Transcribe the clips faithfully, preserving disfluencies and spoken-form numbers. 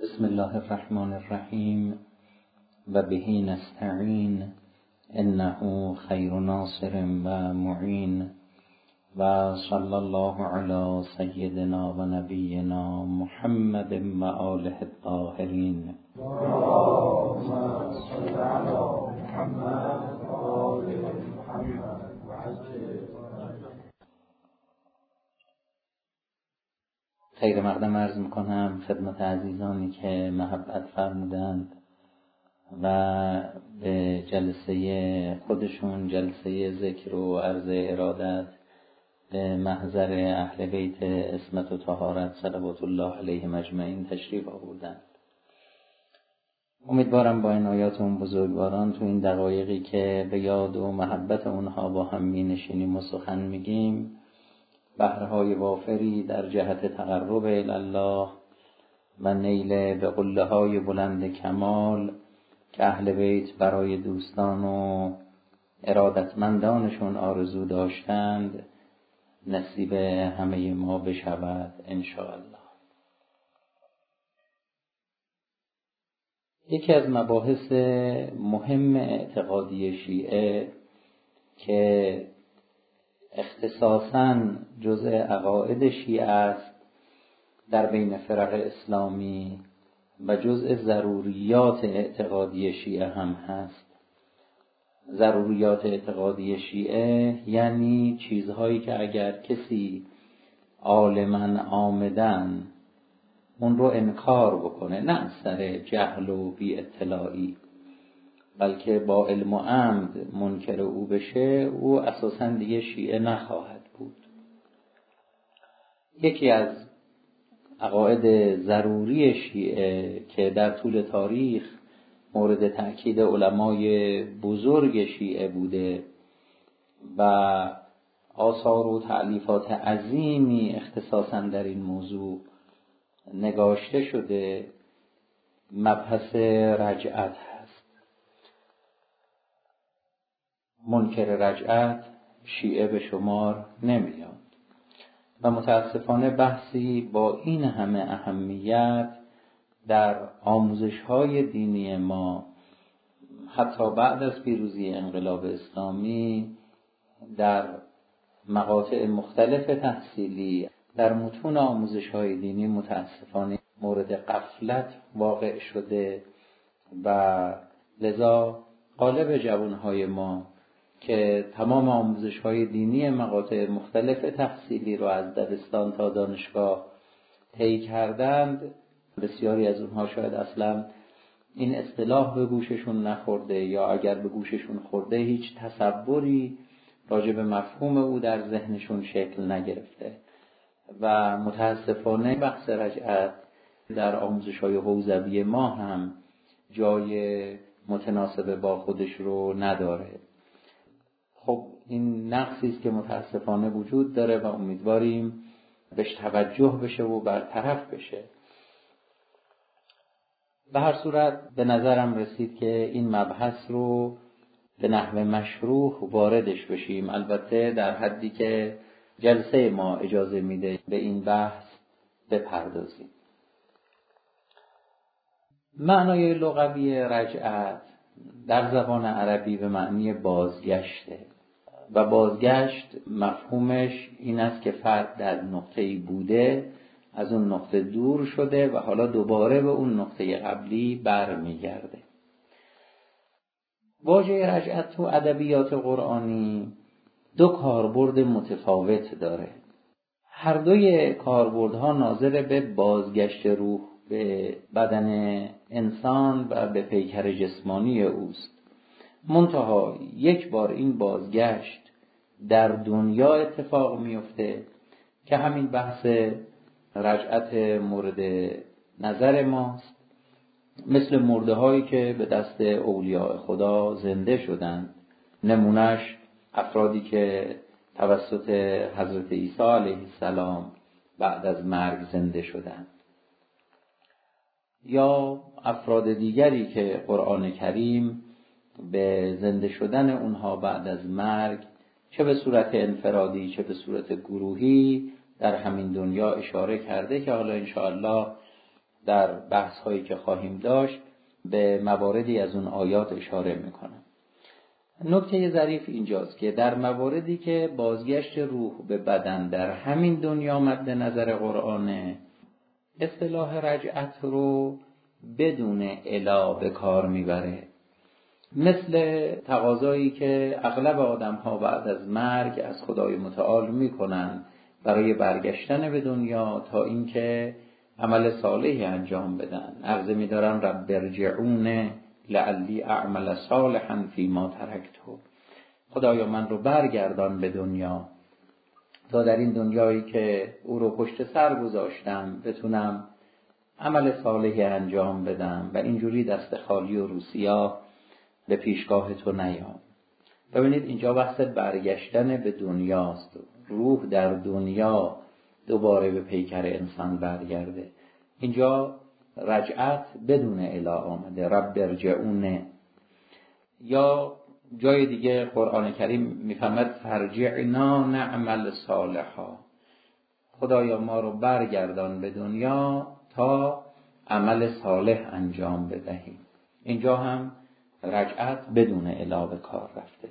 بسم الله الرحمن الرحیم و به نستعین انه خیر ناصر و معین و صلی الله علی سیدنا و نبینا محمد و آله الطاهرین. اللهم صل علی محمد و آل محمد و عجل. خیر مقدم عرض میکنم خدمت عزیزانی که محبت فرمودند و به جلسه خودشون، جلسه ذکر و عرض ارادت به محضر اهل بیت عصمت و طهارت صلوات الله علیهم اجمعین تشریف آوردند. امیدوارم با عنایات اون بزرگواران تو این دقایقی که به یاد و محبت اونها با هم می نشینیم و سخن میگیم بهرهای وافری در جهت تقرب الله و نیل به قله های بلند کمال که اهل بیت برای دوستان و ارادتمندانشون آرزو داشتند نصیب همه ما بشود انشاءالله. یکی از مباحث مهم اعتقادی شیعه که اختصاصاً جزء عقاید شیعه است در بین فرق اسلامی و جزء ضروریات اعتقادی شیعه هم هست. ضروریات اعتقادی شیعه یعنی چیزهایی که اگر کسی عالماً عامداً اون رو انکار بکنه، نه از سر جهل و بی اطلاعی، بلکه با علم و عمد منکر او بشه، او اساساً دیگه شیعه نخواهد بود. یکی از عقاید ضروری شیعه که در طول تاریخ مورد تأکید علمای بزرگ شیعه بوده و آثار و تألیفات عظیمی اختصاصاً در این موضوع نگاشته شده، مبحث رجعت هست. منکر رجعت شیعه به شمار نمیاد و متاسفانه بحثی با این همه اهمیت در آموزش‌های دینی ما حتی بعد از پیروزی انقلاب اسلامی در مقاطع مختلف تحصیلی در متون آموزش‌های دینی متاسفانه مورد غفلت واقع شده و لذا غالب جوانهای ما که تمام آموزش‌های دینی مقاطع مختلف تحصیلی رو از دبستان تا دانشگاه طی کردند، بسیاری از اونها شاید اصلا این اصطلاح به گوششون نخورده یا اگر به گوششون خورده هیچ تصوری راجع به مفهوم او در ذهنشون شکل نگرفته و متاسفانه بحث رجعت در آموزش‌های حوزوی ما هم جای متناسب با خودش رو نداره. خب این نقصی است که متاسفانه وجود داره و امیدواریم بهش توجه بشه و برطرف بشه. به هر صورت به نظرم رسید که این مبحث رو به نحو مشروح واردش بشیم، البته در حدی که جلسه ما اجازه میده به این بحث بپردازیم. معنای لغوی رجعت در زبان عربی به معنی بازگشته و بازگشت مفهومش این است که فرد در نقطه‌ای بوده، از اون نقطه دور شده و حالا دوباره به اون نقطه قبلی برمیگرده. واژه رجعت تو ادبیات قرآنی دو کاربرد متفاوت داره. هر دوی کاربردها ناظر به بازگشت روح به بدن انسان و به پیکر جسمانی اوست. منتها یک بار این بازگشت در دنیا اتفاق میفته که همین بحث رجعت مورد نظر ماست، مثل مرده هایی که به دست اولیاء خدا زنده شدند. نمونش افرادی که توسط حضرت عیسی علیه السلام بعد از مرگ زنده شدند، یا افراد دیگری که قرآن کریم به زنده شدن اونها بعد از مرگ چه به صورت انفرادی چه به صورت گروهی در همین دنیا اشاره کرده که حالا انشاءالله در بحث هایی که خواهیم داشت به مواردی از اون آیات اشاره میکنم. نکته ظریف اینجاست که در مواردی که بازگشت روح به بدن در همین دنیا مد نظر قرآنه، اصطلاح رجعت رو بدون الا به کار میبره، مثل تقاضایی که اغلب آدم ها بعد از مرگ از خدای متعال میکنن برای برگشتن به دنیا تا اینکه عمل صالحی انجام بدن. عرض می‌دارن رب ارجعون لعلی اعمل صالحا فیما ترکته، خدایا من رو برگردان به دنیا تا در این دنیایی که او رو پشت سر گذاشتم بتونم عمل صالحی انجام بدم و اینجوری دست خالی و روسیا به پیشگاه تو نیام. ببینید اینجا بحث برگشتن به دنیاست، روح در دنیا دوباره به پیکر انسان برگرده. اینجا رجعت بدون اله آمده، رب ارجعون. یا جای دیگه قرآن کریم میفهمد فرجعنا نعمل صالحا، خدایا ما رو برگردان به دنیا تا عمل صالح انجام بدهیم. اینجا هم رجعت بدون اله به کار رفته.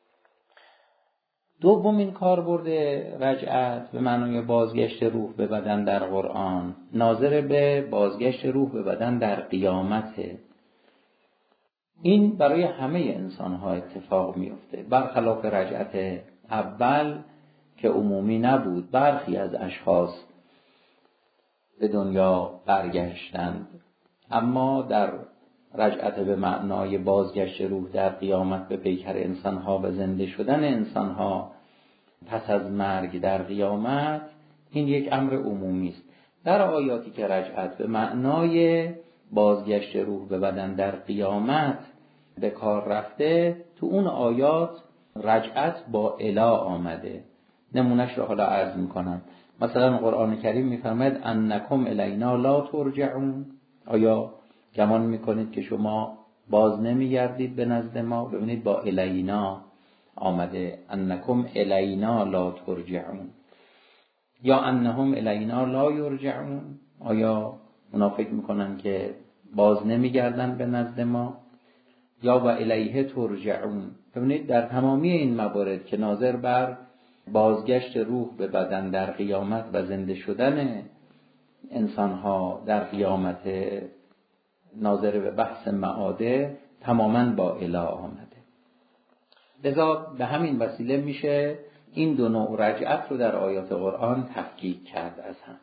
دومین کاربرد رجعت به معنای بازگشت روح به بدن در قرآن ناظر به بازگشت روح به بدن در قیامته. این برای همه انسان ها اتفاق میفته، برخلاف رجعت اول که عمومی نبود. برخی از اشخاص به دنیا برگشتند، اما در رجعت به معنای بازگشت روح در قیامت به پیکر انسانها و زنده شدن انسانها پس از مرگ در قیامت، این یک امر عمومی است. در آیاتی که رجعت به معنای بازگشت روح به بدن در قیامت به کار رفته، تو اون آیات رجعت با اله آمده. نمونش رو حالا عرض میکنم. مثلا قرآن کریم میفرماید انکم الینا لا ترجعون، آیا گمان میکنید که شما باز نمیگردید به نزد ما؟ ببینید با الینا آمده، انکم الینا لا ترجعون. یا انهم الینا لا یرجعون، آیا اونا فکر میکنن که باز نمیگردن به نزد ما؟ یا و الیه ترجعون. ببینید در تمامی این موارد که ناظر بر بازگشت روح به بدن در قیامت و زنده شدن انسانها در قیامت ناظر به بحث معاده، تماماً با اله آمده. لذا به همین وسیله میشه این دو نوع رجعت رو در آیات قرآن تفکیک کرد از هم.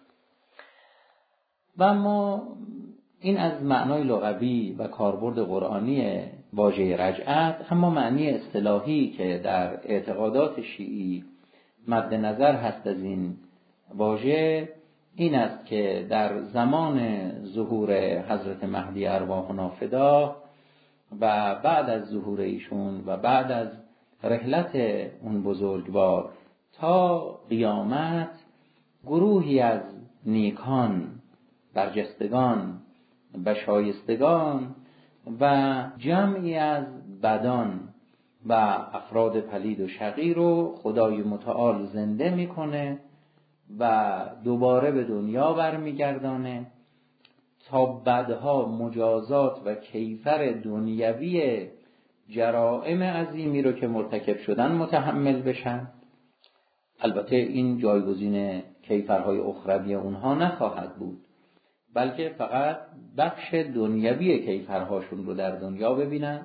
و اما این از معنای لغوی و کاربرد قرآنی واژه رجعت، اما معنی اصطلاحی که در اعتقادات شیعی مد نظر هست از این واژه این است که در زمان ظهور حضرت مهدی ارواحنا فدا و بعد از ظهور ایشون و بعد از رحلت اون بزرگوار تا قیامت، گروهی از نیکان، برجستگان و شایستگان و جمعی از بدان و افراد پلید و شقی رو خدای متعال زنده میکنه و دوباره به دنیا برمیگردانه تا بعدها مجازات و کیفر دنیوی جرائم عظیمی رو که مرتکب شدن متحمل بشن. البته این جایگزین کیفرهای اخروی اونها نخواهد بود، بلکه فقط بخش دنیوی کیفرهاشون رو در دنیا ببینن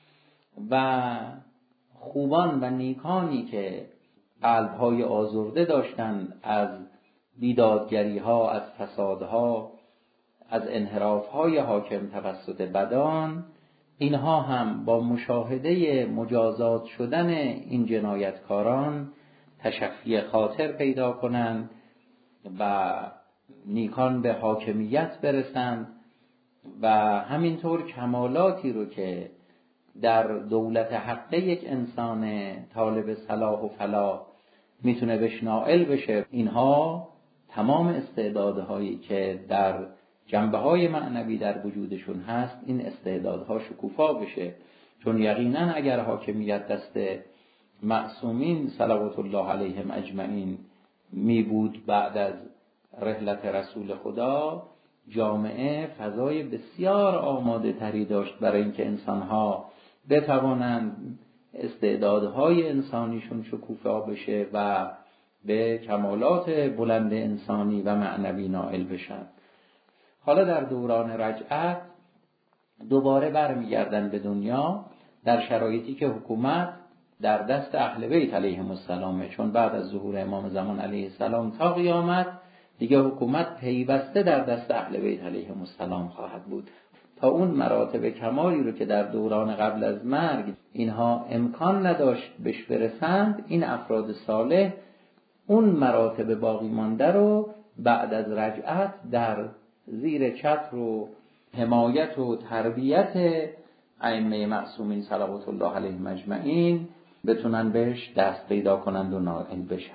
و خوبان و نیکانی که قلبهای آزرده داشتن از بیدادگری ها، از فسادها، از انحرافهای حاکم توسط بدان، اینها هم با مشاهده مجازات شدن این جنایتکاران تشفی خاطر پیدا کنند و نیکان به حاکمیت برسند و همینطور کمالاتی رو که در دولت حق یک انسان طالب صلاح و فلاح میتونه بهش نائل بشه، اینها تمام استعدادهایی که در جنبه‌های معنوی در وجودشون هست، این استعدادها شکوفا بشه. چون یقینا اگر حاکمیت دست معصومین صلوات الله علیهم اجمعین می بود بعد از رحلت رسول خدا، جامعه فضای بسیار آماده تری داشت برای اینکه انسانها بتوانند استعدادهای انسانیشون شکوفا بشه و به کمالات بلند انسانی و معنوی نائل بشن. حالا در دوران رجعت دوباره برمیگردن به دنیا در شرایطی که حکومت در دست اهل بیت علیهم السلامه، چون بعد از ظهور امام زمان علیه السلام تا قیامت دیگه حکومت پیوسته در دست اهل بیت علیهم السلام خواهد بود. تا اون مراتب کمالی رو که در دوران قبل از مرگ اینها امکان نداشت بهش برسند، این افراد صالح اون مراتب باقی مانده رو بعد از رجعت در زیر چتر و حمایت و تربیت ائمه معصومین صلوات الله علیهم اجمعین بتونن بهش دست پیدا کنند و نائل بشن.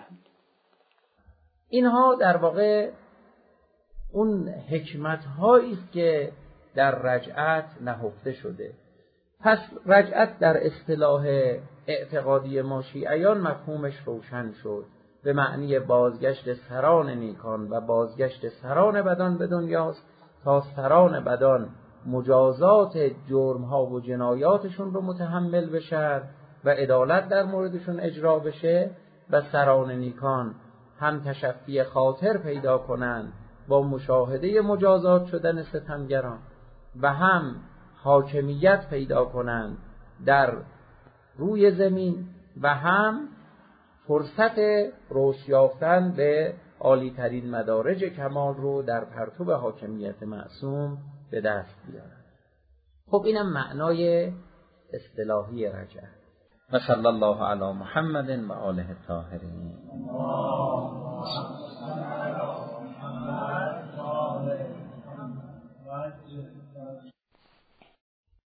اینها در واقع اون حکمت هایی است که در رجعت نهفته شده. پس رجعت در اصطلاح اعتقادی ما شیعیان مفهومش روشن شد، به معنی بازگشت سران نیکان و بازگشت سران بدان به دنیاست تا سران بدان مجازات جرمها و جنایاتشون رو متحمل بشن و عدالت در موردشون اجرا بشه و سران نیکان هم تشفی خاطر پیدا کنند با مشاهده مجازات شدن ستمگران و هم حاکمیت پیدا کنند در روی زمین و هم فرصت رشد یافتن به عالی ترین مدارج کمال رو در پرتو حاکمیت معصوم به دست بیارن. خب اینم معنای اصطلاحی رجعت. و صلی الله علی محمد و آله الطاهرین.